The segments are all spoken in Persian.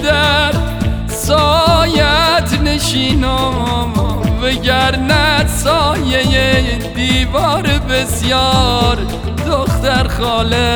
در سایت نشینم وگرنه سایه دیوار بسیار دختر خاله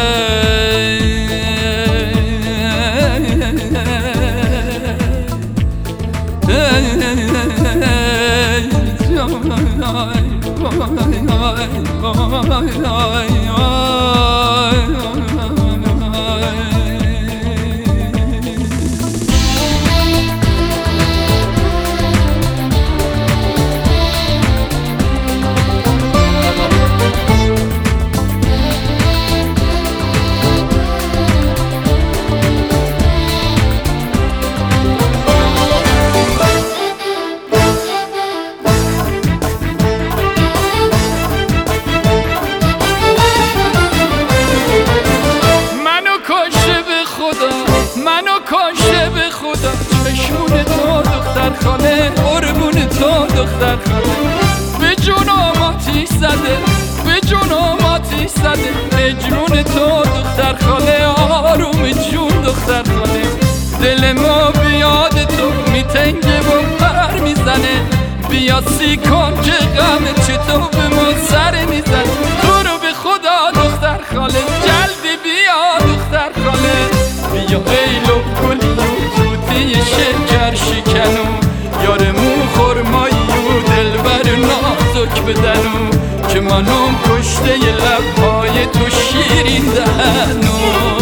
منو کاشته به خدا چشمون تو دختر خاله قربون تو دختر خاله به جونم آتیش زده به جونم آتیش زده مجنون تو دختر خاله آروم جون دختر خاله دل ما بیاد تو میتنگه و پر میزنه بیا سی کن که غم چطور به ما سر میزنه تو رو به خدا دختر خاله جلدی بیا دختر خاله بیا ای لب گلی و توتی شکر شکنو یار مو خرمایی و دلبر نازک بدنو که منم کشته لبهای تو شیرین دهنو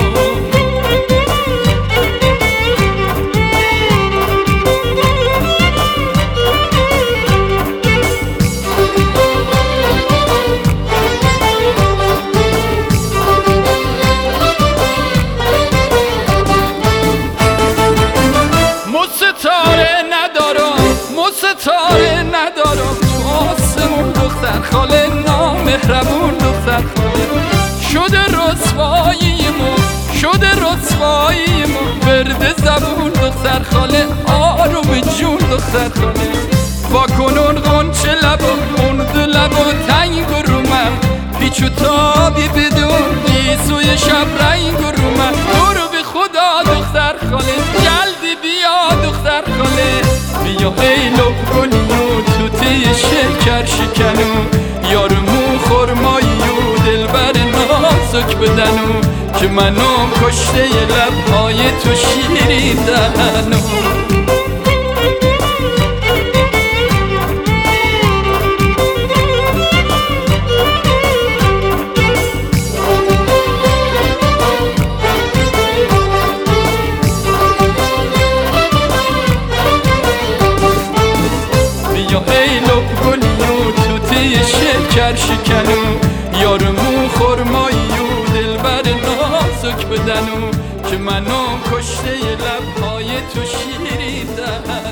ستاره ندارم تو آسمون دختر خاله نامهربون دختر خاله شده رسوایی ما برد زبون دختر خاله آروم جون دختر خاله با کنون غنچه لبا موند لبا تنگ و رومم پیچو تابی بدون گیسوی شب رنگ و رومم برو به خدا دختر خاله جلدی بیا دختر خاله بیا ای لب گلی و توتی شکر شکنو یار مو خرمایی و دلبر نازک بدنو که منم کشته لبهای تو شیرین دهنو شکر شکنو یار مو خرمایی و دلبر نازک بدنو که منم کشته لبهای تو شیرین دهنو